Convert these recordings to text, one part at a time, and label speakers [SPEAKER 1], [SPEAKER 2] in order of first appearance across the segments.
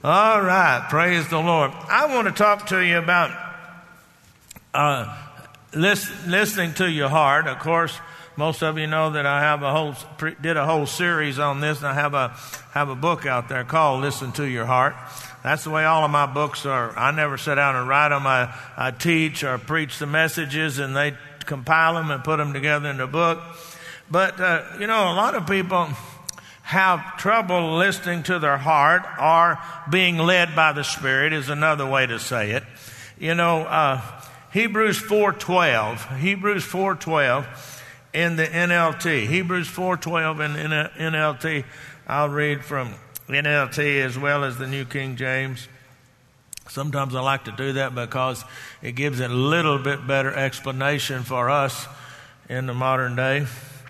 [SPEAKER 1] All right, praise the Lord. I want to talk to you about listening to your heart. Of course, most of you know that I have did a whole series on this, and I have a book out there called "Listen to Your Heart." That's the way all of my books are. I never sit down and write them. I teach or preach the messages, and they compile them and put them together in a book. But a lot of people have trouble listening to their heart, or being led by the Spirit is another way to say it. Hebrews 4:12 in the NLT. Hebrews 4:12 in NLT. I'll read from NLT as well as the New King James. Sometimes I like to do that because it gives it a little bit better explanation for us in the modern day.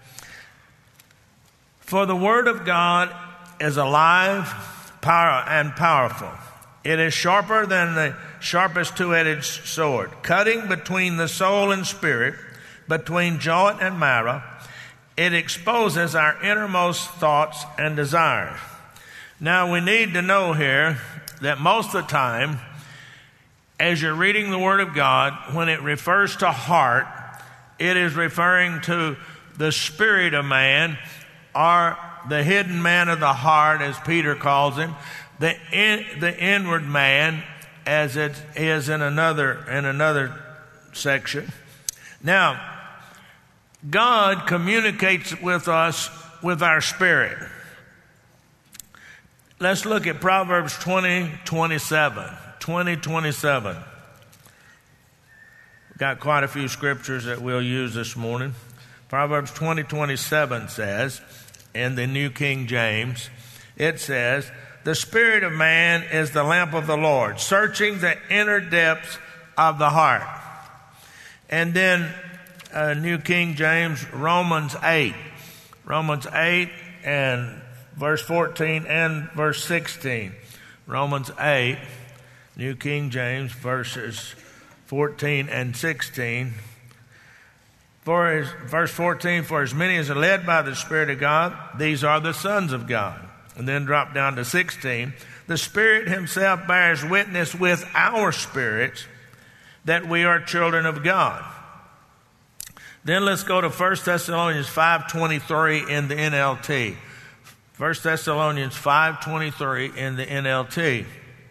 [SPEAKER 1] For the word of God is alive, powerful. It is sharper than the sharpest two-edged sword, cutting between the soul and spirit, between joint and marrow. It exposes our innermost thoughts and desires. Now we need to know here that most of the time, as you're reading the Word of God, when it refers to heart, it is referring to the spirit of man, or the hidden man of the heart, as Peter calls him, the inward man, as it is in another section. Now, God communicates with us with our spirit. Let's look at Proverbs 20:27. We've got quite a few scriptures that we'll use this morning. Proverbs 20:27 says, in the New King James, it says, "The spirit of man is the lamp of the Lord, searching the inner depths of the heart." And then New King James, Romans 8 and verse 14 and verse 16. Romans 8, New King James, verses 14 and 16. Verse 14, "For as many as are led by the Spirit of God, these are the sons of God." And then drop down to 16. "The Spirit himself bears witness with our spirits that we are children of God." Then let's go to 1 Thessalonians 5:23 in the NLT. 1 Thessalonians 5:23 in the NLT.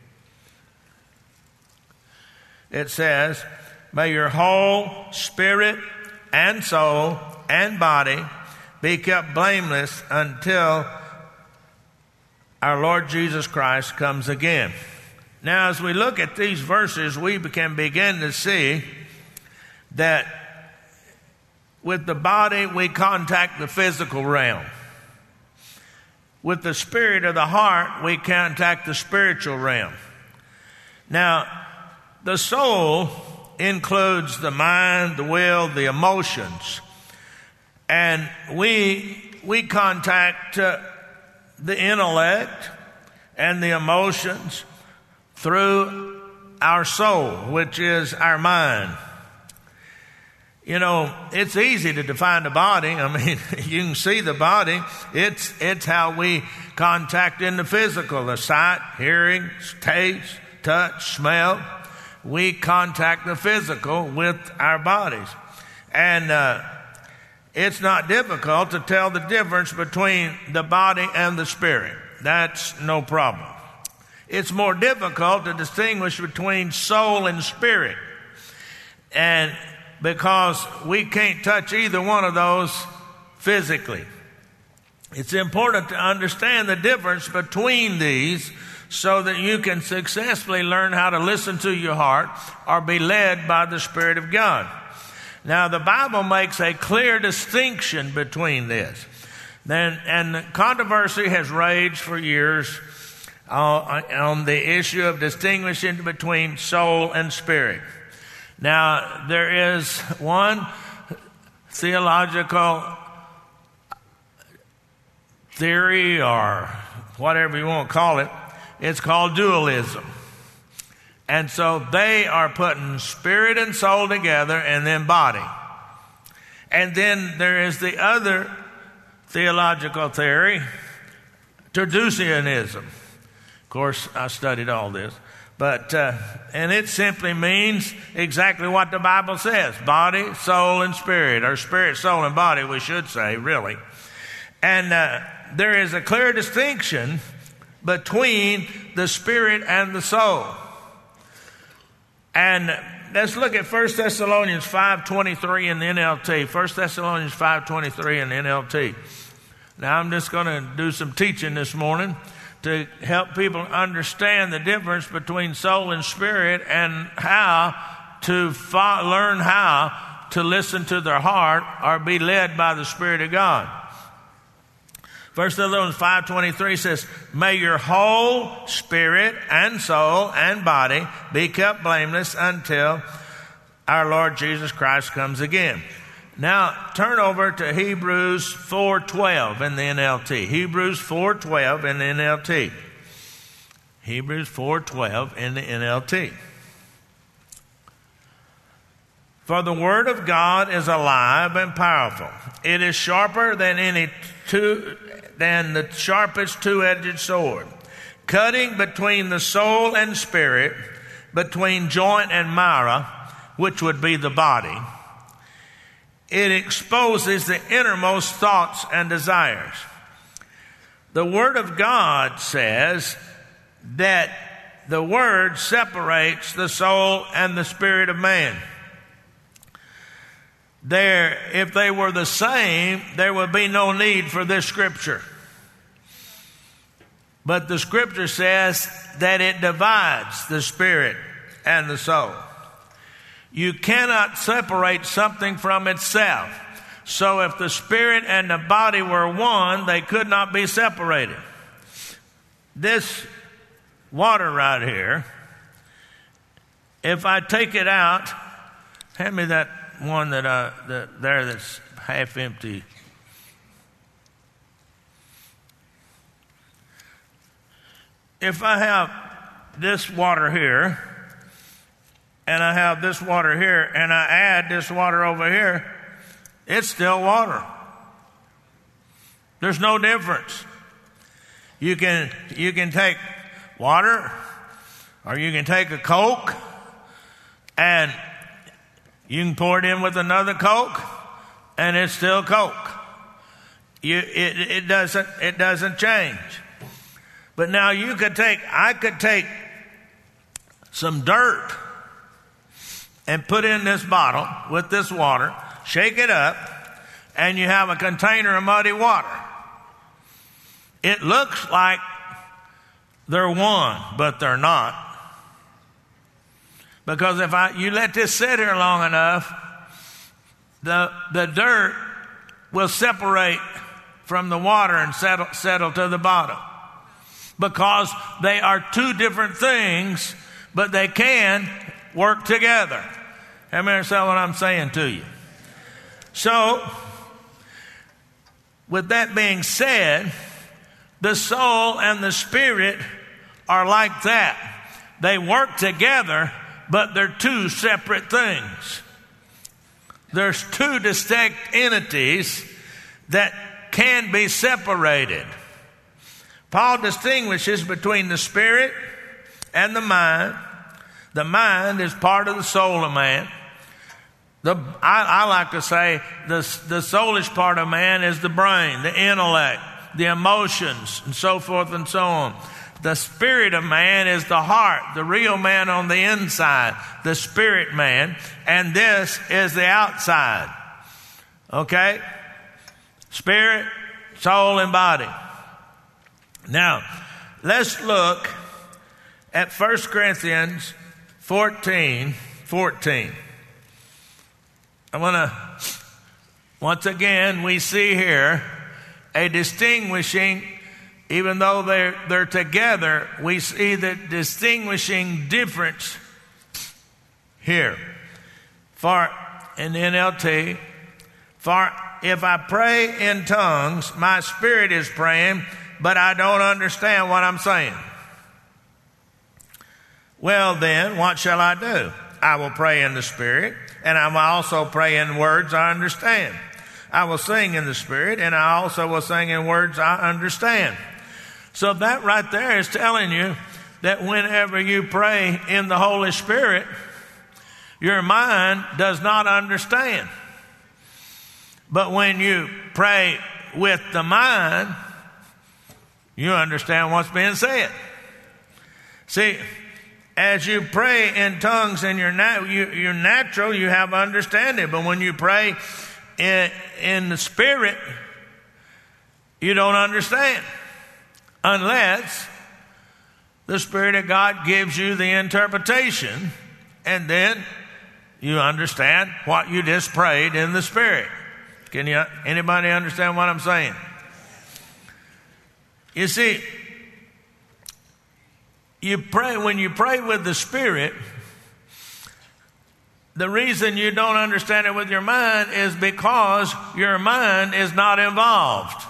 [SPEAKER 1] It says, "May your whole spirit and soul and body be kept blameless until our Lord Jesus Christ comes again." Now, as we look at these verses, we can begin to see that with the body, we contact the physical realm. With the spirit of the heart, we contact the spiritual realm. Now, the soul includes the mind, the will, the emotions. And we contact the intellect and the emotions through our soul, which is our mind. It's easy to define the body. I mean, you can see the body. It's how we contact in the physical, the sight, hearing, taste, touch, smell. We contact the physical with our bodies. And it's not difficult to tell the difference between the body and the spirit. That's no problem. It's more difficult to distinguish between soul and spirit. And because we can't touch either one of those physically. It's important to understand the difference between these so that you can successfully learn how to listen to your heart or be led by the Spirit of God. Now, the Bible makes a clear distinction between this. And controversy has raged for years on the issue of distinguishing between soul and spirit. Now, there is one theological theory, or whatever you want to call it. It's called dualism. And so they are putting spirit and soul together and then body. And then there is the other theological theory, Traducianism. Of course, I studied all this. But, and it simply means exactly what the Bible says. Body, soul, and spirit. Or spirit, soul, and body, we should say, really. And there is a clear distinction between the spirit and the soul. And let's look at 1 Thessalonians 5:23 in the NLT. 1 Thessalonians 5:23 in the NLT. Now, I'm just going to do some teaching this morning to help people understand the difference between soul and spirit and how to learn how to listen to their heart or be led by the Spirit of God. 1 Thessalonians 5:23 says, "May your whole spirit and soul and body be kept blameless until our Lord Jesus Christ comes again." Now, turn over to Hebrews 4:12 in the NLT. Hebrews 4:12 in the NLT. Hebrews 4:12 in the NLT. "For the word of God is alive and powerful. It is sharper than the sharpest two-edged sword, cutting between the soul and spirit, between joint and marrow," which would be the body. "It exposes the innermost thoughts and desires." The Word of God says that the Word separates the soul and the spirit of man. If they were the same, there would be no need for this scripture. But the scripture says that it divides the spirit and the soul. You cannot separate something from itself. So if the spirit and the body were one, they could not be separated. This water right here, if I take it out, hand me that one that's half empty. If I have this water here, and I have this water here, and I add this water over here, it's still water. There's no difference. You can take water, or you can take a Coke, and you can pour it in with another Coke, and it's still Coke. It doesn't change. But now I could take some dirt and put in this bottle with this water, shake it up, and you have a container of muddy water. It looks like they're one, but they're not. Because if you let this sit here long enough, the dirt will separate from the water and settle to the bottom. Because they are two different things, but they can work together. How many understand what I'm saying to you? So, with that being said, the soul and the spirit are like that. They work together, but they're two separate things. There's two distinct entities that can be separated. Paul distinguishes between the spirit and the mind. The mind is part of the soul of man. I like to say the soulish part of man is the brain, the intellect, the emotions, and so forth and so on. The spirit of man is the heart, the real man on the inside, the spirit man, and this is the outside. Okay? Spirit, soul, and body. Now, let's look at 1 Corinthians 14:14. Once again, we see here a distinguishing, even though they're together, we see the distinguishing difference here. For, in the NLT, for if I pray in tongues, my spirit is praying, but I don't understand what I'm saying. Well then, what shall I do? I will pray in the Spirit, and I will also pray in words I understand. I will sing in the Spirit, and I also will sing in words I understand. So that right there is telling you that whenever you pray in the Holy Spirit, your mind does not understand. But when you pray with the mind, you understand what's being said. See, as you pray in tongues in your natural, you have understanding. But when you pray in the Spirit, you don't understand. Unless the Spirit of God gives you the interpretation, and then you understand what you just prayed in the Spirit. Anybody understand what I'm saying? You see, when you pray with the Spirit, the reason you don't understand it with your mind is because your mind is not involved.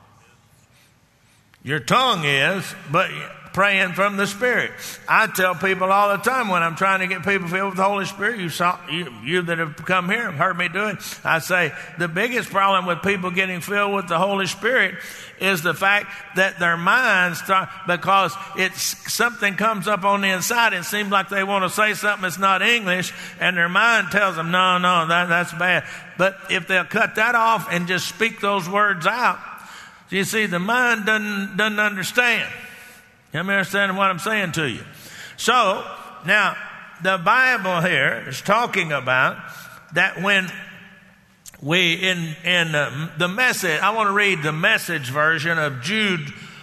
[SPEAKER 1] Your tongue is, but praying from the Spirit. I tell people all the time when I'm trying to get people filled with the Holy Spirit, you that have come here have heard me do it. I say the biggest problem with people getting filled with the Holy Spirit is the fact that their minds start, because something comes up on the inside. It seems like they want to say something that's not English, and their mind tells them, no, that's bad. But if they'll cut that off and just speak those words out, you see, the mind doesn't understand. You understand what I'm saying to you? So, now, the Bible here is talking about that when we, in the message, I want to read the Message version of Jude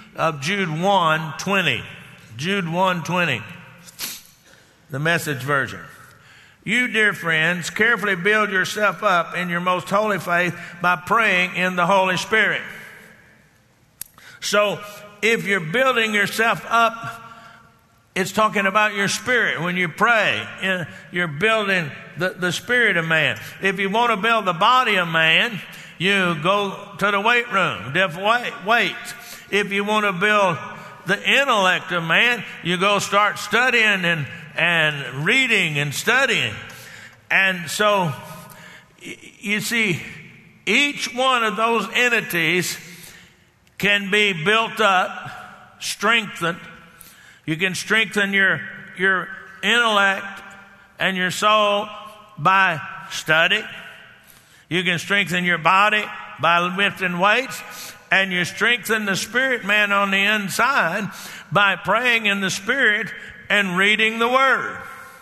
[SPEAKER 1] 1:20. Jude 1:20. The Message version. You, dear friends, carefully build yourself up in your most holy faith by praying in the Holy Spirit. So, if you're building yourself up, it's talking about your spirit. When you pray, you're building the spirit of man. If you want to build the body of man, you go to the weight room, lift weights. If you want to build the intellect of man, you go start studying and reading and studying. And so, you see, each one of those entities can be built up, strengthened. You can strengthen your intellect and your soul by study. You can strengthen your body by lifting weights. And you strengthen the spirit man on the inside by praying in the Spirit and reading the Word.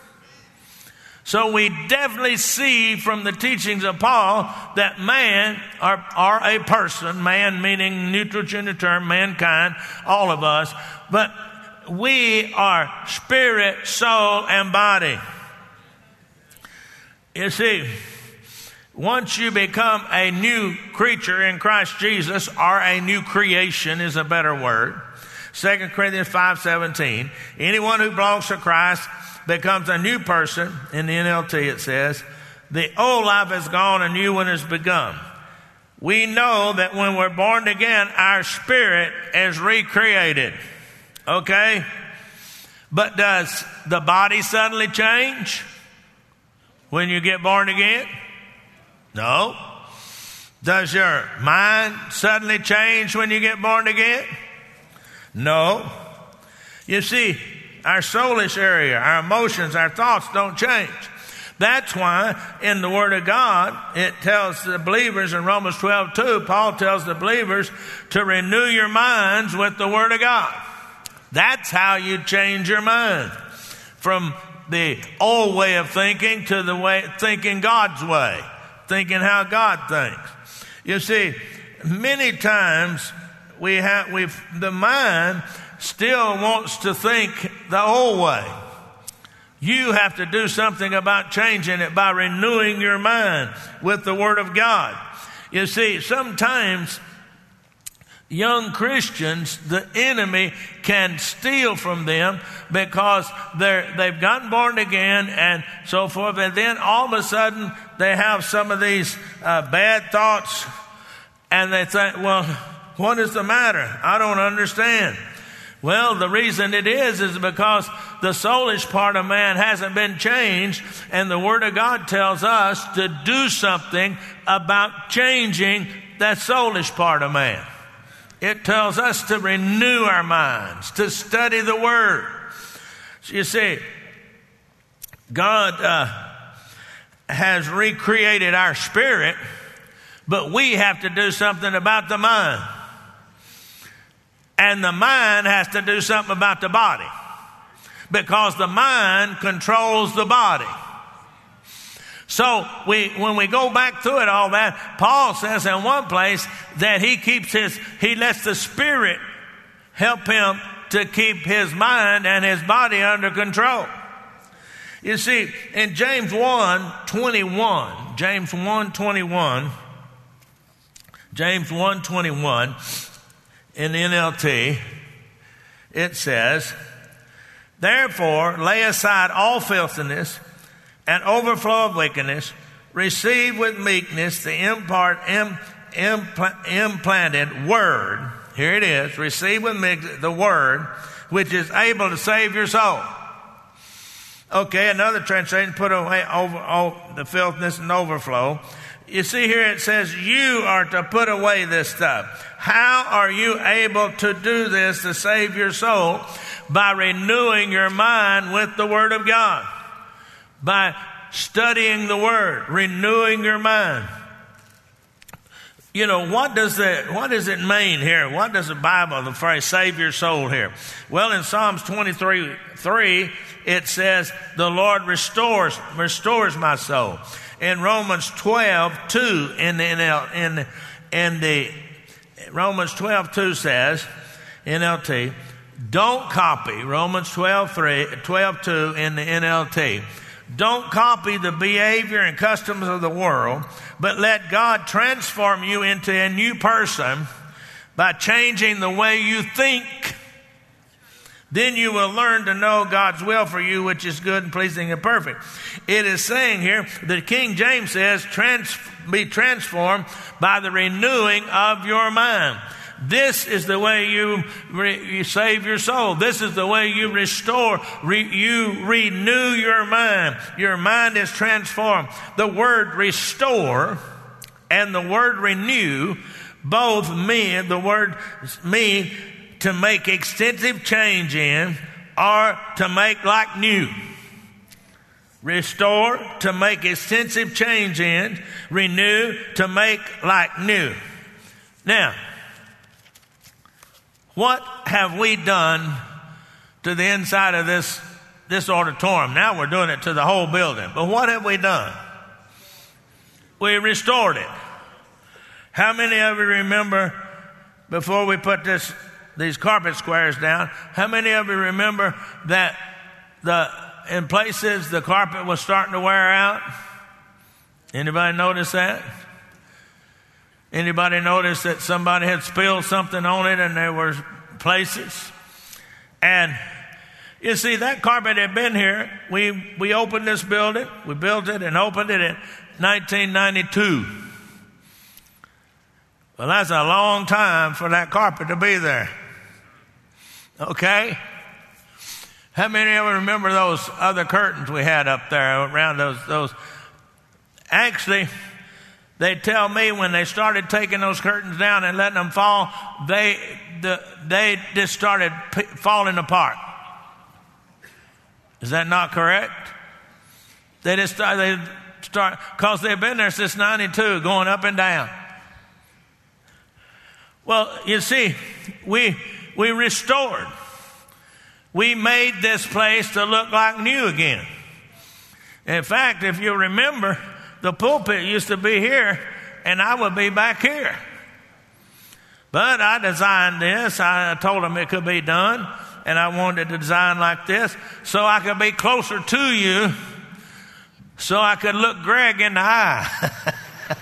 [SPEAKER 1] So we definitely see from the teachings of Paul that man are a person, man meaning neutral gender term, mankind, all of us, but we are spirit, soul, and body. You see, once you become a new creature in Christ Jesus, or a new creation is a better word, 2 Corinthians 5:17, anyone who belongs to Christ becomes a new person. In the NLT it says, the old life has gone, a new one has begun. We know that when we're born again, our spirit is recreated. Okay? But does the body suddenly change when you get born again? No. Does your mind suddenly change when you get born again? No. You see, our soulish area, our emotions, our thoughts don't change. That's why in the Word of God, it tells the believers in Romans 12:2, Paul tells the believers to renew your minds with the Word of God. That's how you change your mind from the old way of thinking to the way thinking God's way, thinking how God thinks. You see, many times the mind still wants to think the old way. You have to do something about changing it by renewing your mind with the Word of God. You see, sometimes young Christians, the enemy can steal from them because they've gotten born again and so forth, and then all of a sudden they have some of these bad thoughts, and they think, well, what is the matter? I don't understand. Well, the reason it is because the soulish part of man hasn't been changed, and the Word of God tells us to do something about changing that soulish part of man. It tells us to renew our minds, to study the Word. So you see, God has recreated our spirit, but we have to do something about the mind. And the mind has to do something about the body, because the mind controls the body. So when we go back through it, all that, Paul says in one place that he lets the Spirit help him to keep his mind and his body under control. You see, in James 1:21, James 1:21 in the NLT, it says, therefore lay aside all filthiness and overflow of wickedness, receive with meekness the implanted word. Here it is. Receive with meekness the word, which is able to save your soul. Okay, another translation, put away the filthiness and overflow. You see here it says you are to put away this stuff. How are you able to do this to save your soul? By renewing your mind with the Word of God. By studying the Word, renewing your mind. You know, what does it mean here? What does the Bible, the phrase save your soul here? Well, in Psalms 23:3, it says, the Lord restores my soul. In Romans 12:2, in the Romans 12:2 says, NLT, don't copy, Romans 12:2 in the NLT. Don't copy the behavior and customs of the world, but let God transform you into a new person by changing the way you think. Then you will learn to know God's will for you, which is good and pleasing and perfect. It is saying here, the King James says, be transformed by the renewing of your mind. This is the way you save your soul. This is the way you restore, you renew your mind. Your mind is transformed. The word restore and the word renew both mean to make extensive change in, or to make like new. Restore, to make extensive change in. Renew, to make like new. Now, what have we done to the inside of this auditorium? Now we're doing it to the whole building. But what have we done? We restored it. How many of you remember, before we put these carpet squares down, how many of you remember that in places the carpet was starting to wear out? Anybody notice that? Anybody notice that somebody had spilled something on it and there were places? And you see, that carpet had been here. We opened this building. We built it and opened it in 1992. Well, that's a long time for that carpet to be there. Okay? How many of you remember those other curtains we had up there around those? Actually, they tell me when they started taking those curtains down and letting them fall, they just started falling apart. Is that not correct? They start because they've been there since 92, going up and down. Well, you see, we restored. We made this place to look like new again. In fact, if you remember, the pulpit used to be here, and I would be back here. But I designed this. I told them it could be done, and I wanted to design like this so I could be closer to you, so I could look Greg in the eye.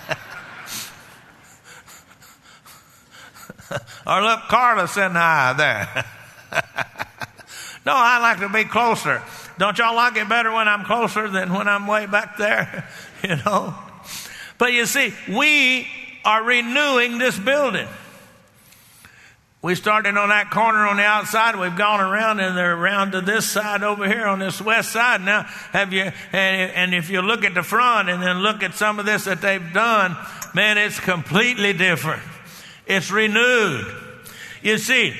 [SPEAKER 1] Or look Carlos in the eye there. No, I like to be closer. Don't y'all like it better when I'm closer than when I'm way back there? You know? But you see, we are renewing this building. We started on that corner on the outside. We've gone around and they're around to this side over here on this west side. Now, and if you look at the front and then look at some of this that they've done, man, it's completely different. It's renewed. You see,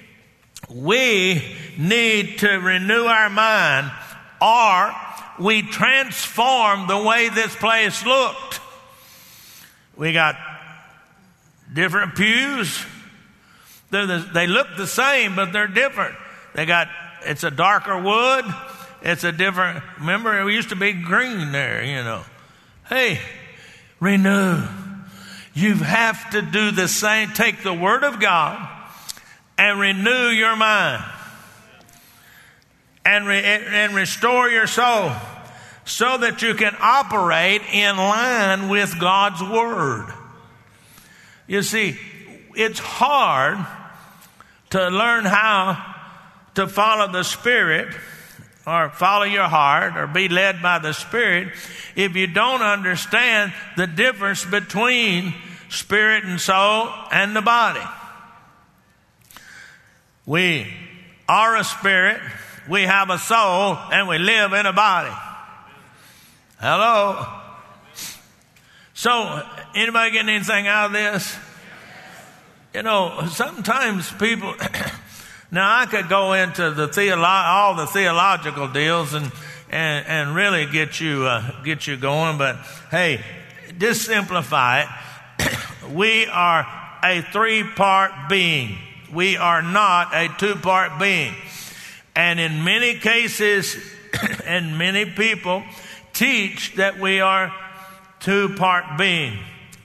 [SPEAKER 1] we need to renew our mind, or we transform the way this place looked. We got different pews. They look the same, but they're different. It's a darker wood. It's a different, remember, it used to be green there, you know. Hey, renew. You have to do the same. Take the Word of God and renew your mind and restore your soul so that you can operate in line with God's Word. You see, it's hard to learn how to follow the Spirit or follow your heart or be led by the Spirit if you don't understand the difference between spirit and soul and the body. We are a spirit, we have a soul, and we live in a body. Hello? So, anybody getting anything out of this? You know, sometimes people... Now, I could go into all the theological deals and really get you going, but hey, just simplify it. We are a 3-part being. We are not a 2-part being. And in many cases, and many people teach that we are 2-part being.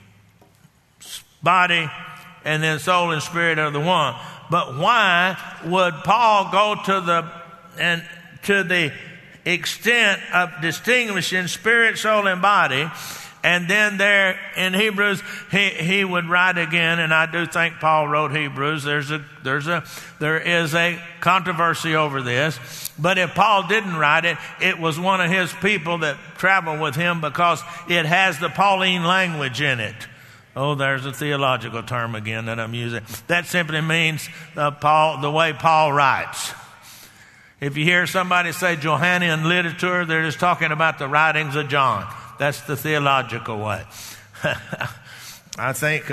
[SPEAKER 1] Body and then soul and spirit are the one. But why would Paul go to the extent of distinguishing spirit, soul, and body? And then there in Hebrews, he would write again, and I do think Paul wrote Hebrews. There is a controversy over this. But if Paul didn't write it, it was one of his people that traveled with him because it has the Pauline language in it. Oh, there's a theological term again that I'm using. That simply means the way Paul writes. If you hear somebody say Johannine literature, they're just talking about the writings of John. That's the theological way. I think,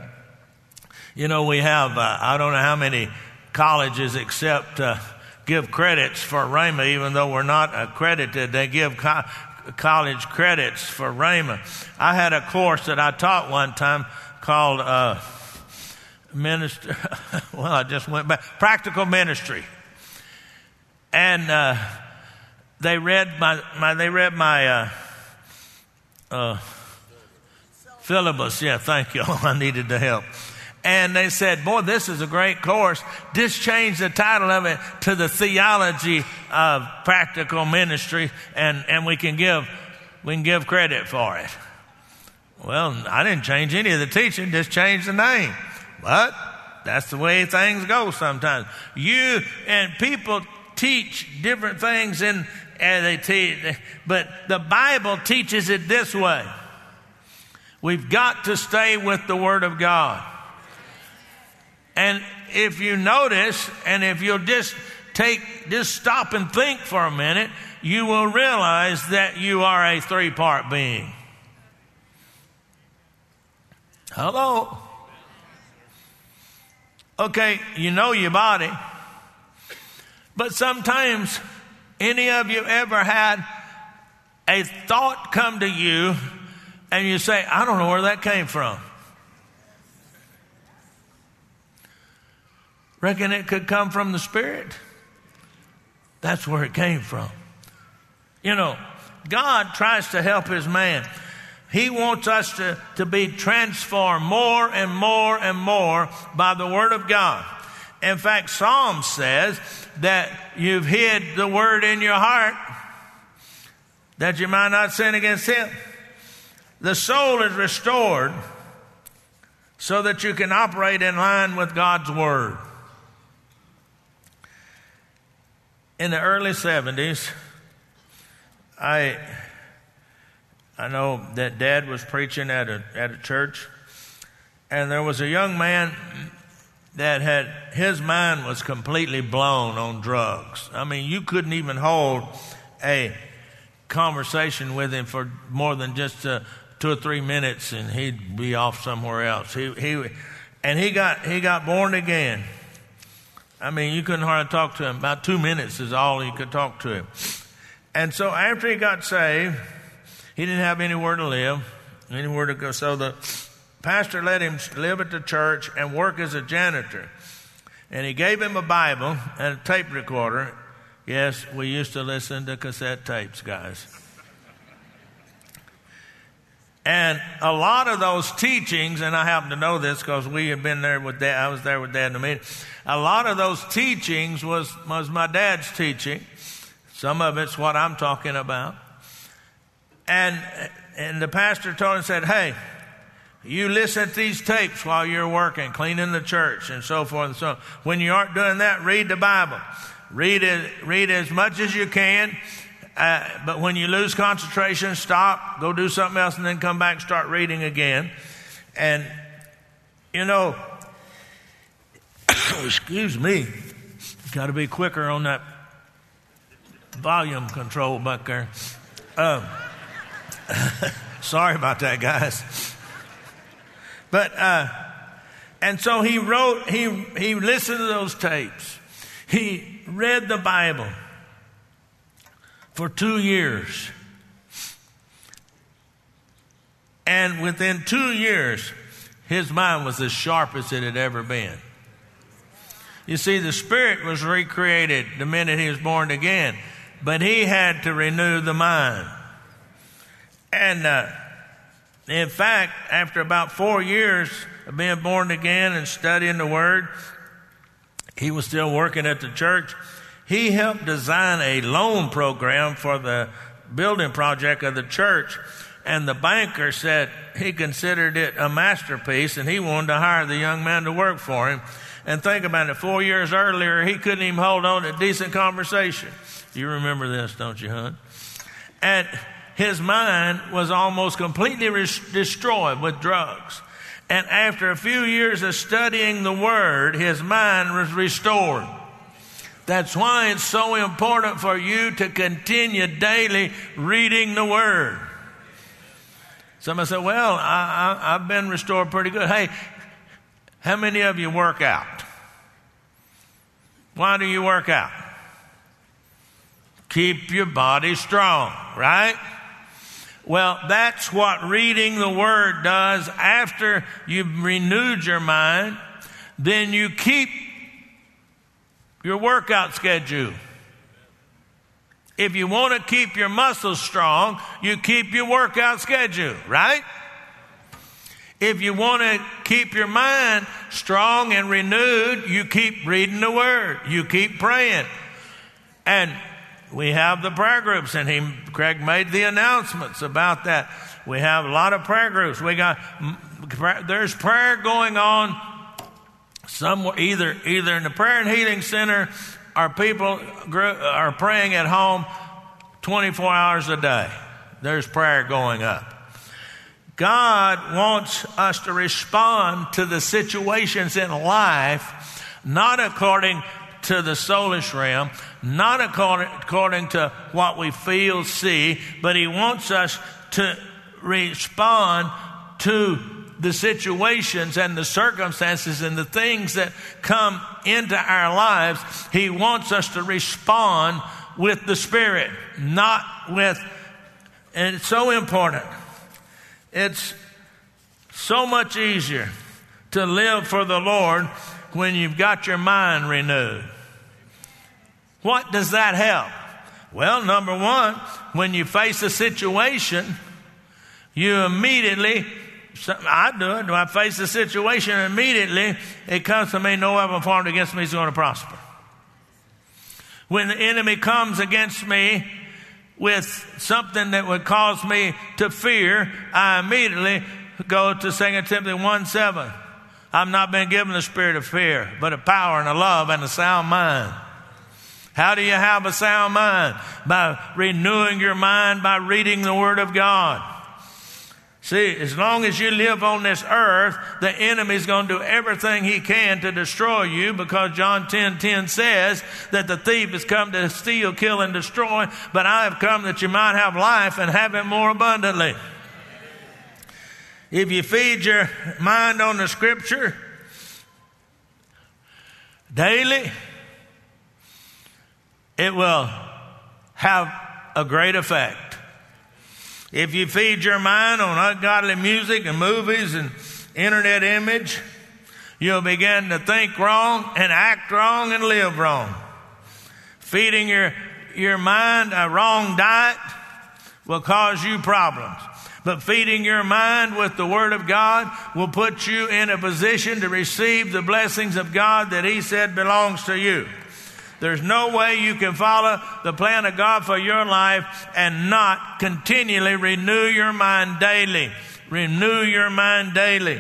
[SPEAKER 1] we have, I don't know how many colleges except give credits for Rhema, even though we're not accredited. They give college credits for Rhema. I had a course that I taught one time called ministry. Well, I just went back. Practical ministry, and they read my syllabus. Yeah, thank you. I needed the help. And they said, boy, this is a great course. Just change the title of it to the theology of practical ministry, and we can give credit for it. Well, I didn't change any of the teaching, just change the name. But that's the way things go sometimes. You and people teach different things, and they teach, but the Bible teaches it this way. We've got to stay with the Word of God. And if you notice, and if you'll just stop and think for a minute, you will realize that you are a 3-part being. Hello? Okay, you know your body. But sometimes, any of you ever had a thought come to you and you say, I don't know where that came from. Reckon it could come from the Spirit? That's where it came from. You know, God tries to help His man. He wants us to be transformed more and more and more by the Word of God. In fact, Psalm says that you've hid the Word in your heart that you might not sin against Him. The soul is restored so that you can operate in line with God's Word. In the early 70s, I know that Dad was preaching at a church, and there was a young man that his mind was completely blown on drugs. I mean, you couldn't even hold a conversation with him for more than just 2 or 3 minutes, and he'd be off somewhere else. And he got born again. I mean, you couldn't hardly talk to him. About 2 minutes is all you could talk to him. And so after he got saved, he didn't have anywhere to live, anywhere to go. So the pastor let him live at the church and work as a janitor. And he gave him a Bible and a tape recorder. Yes, we used to listen to cassette tapes, guys. And a lot of those teachings, and I happen to know this because we had been there with Dad. I was there with Dad in the meeting. A lot of those teachings was my dad's teaching. Some of it's what I'm talking about. And the pastor told him, said, hey, you listen to these tapes while you're working, cleaning the church and so forth and so on. When you aren't doing that, read the Bible. Read as much as you can. But when you lose concentration, stop, go do something else, and then come back and start reading again. And, you know, excuse me, got to be quicker on that volume control back there. Sorry about that, guys. But, and so he listened to those tapes. He read the Bible for 2 years. And within 2 years, his mind was as sharp as it had ever been. You see, the spirit was recreated the minute he was born again, but he had to renew the mind. And in fact, after about 4 years of being born again and studying the Word, he was still working at the church. He helped design a loan program for the building project of the church. And the banker said he considered it a masterpiece and he wanted to hire the young man to work for him. And think about it, 4 years earlier, he couldn't even hold on to a decent conversation. You remember this, don't you, hon? And his mind was almost completely destroyed with drugs. And after a few years of studying the Word, his mind was restored. That's why it's so important for you to continue daily reading the Word. Somebody said, well, I've been restored pretty good. Hey, how many of you work out? Why do you work out? Keep your body strong, right? Well, that's what reading the Word does. After you've renewed your mind, then you keep your workout schedule. If you want to keep your muscles strong, you keep your workout schedule, right? If you want to keep your mind strong and renewed, you keep reading the Word. You keep praying. And we have the prayer groups, and Craig made the announcements about that. We have a lot of prayer groups. There's prayer going on somewhere, either in the Prayer and Healing Center, or people are praying at home 24 hours a day. There's prayer going up. God wants us to respond to the situations in life, not according to the soulish realm, not according to what we feel, see, but He wants us to respond to the situations and the circumstances and the things that come into our lives. He wants us to respond with the Spirit, not with, and it's so important. It's so much easier to live for the Lord when you've got your mind renewed. What does that help? Well, number one, when you face a situation, you immediately, I do it, when I face a situation, immediately it comes to me, no weapon formed against me is going to prosper. When the enemy comes against me with something that would cause me to fear, I immediately go to 2 Timothy 1:7. I've not been given the spirit of fear, but of power and of love and a sound mind. How do you have a sound mind? By renewing your mind, by reading the Word of God. See, as long as you live on this earth, the enemy's going to do everything he can to destroy you, because John 10:10 says that the thief has come to steal, kill, and destroy, but I have come that you might have life and have it more abundantly. If you feed your mind on the Scripture, daily, it will have a great effect. If you feed your mind on ungodly music and movies and internet image, you'll begin to think wrong and act wrong and live wrong. Feeding your mind a wrong diet will cause you problems. But feeding your mind with the Word of God will put you in a position to receive the blessings of God that He said belongs to you. There's no way you can follow the plan of God for your life and not continually renew your mind daily. Renew your mind daily.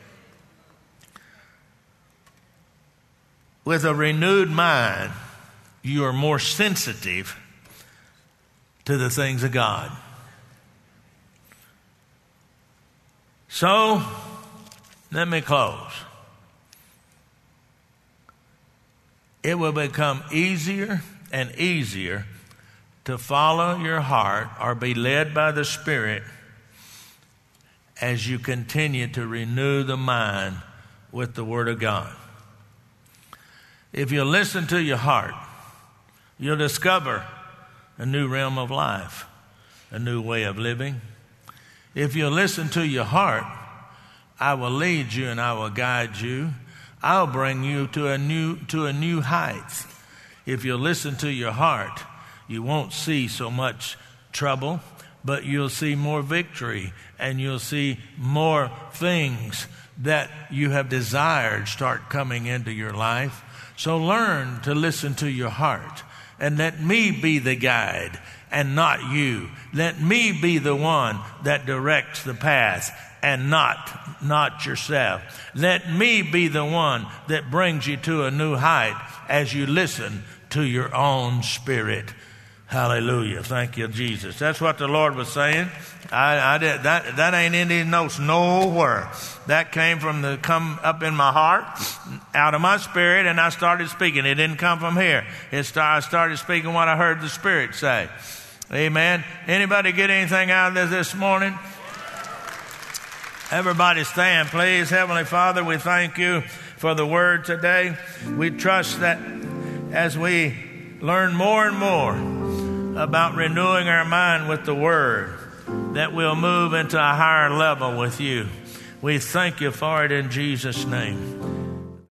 [SPEAKER 1] With a renewed mind, you are more sensitive to the things of God. So, let me close. It will become easier and easier to follow your heart or be led by the Spirit as you continue to renew the mind with the Word of God. If you listen to your heart, you'll discover a new realm of life, a new way of living. If you listen to your heart, I will lead you and I will guide you. I'll bring you to a new height. If you listen to your heart, you won't see so much trouble, but you'll see more victory and you'll see more things that you have desired start coming into your life. So learn to listen to your heart and let me be the guide and not you. Let me be the one that directs the path and not yourself. Let me be the one that brings you to a new height as you listen to your own spirit. Hallelujah. Thank you, Jesus. That's what the Lord was saying. That ain't in these notes nowhere. That came come up in my heart, out of my spirit, and I started speaking. It didn't come from here. I started speaking what I heard the Spirit say. Amen. Anybody get anything out of this morning? Everybody stand, please. Heavenly Father, we thank you for the word today. We trust that as we learn more and more about renewing our mind with the word, that we'll move into a higher level with you. We thank you for it in Jesus' name.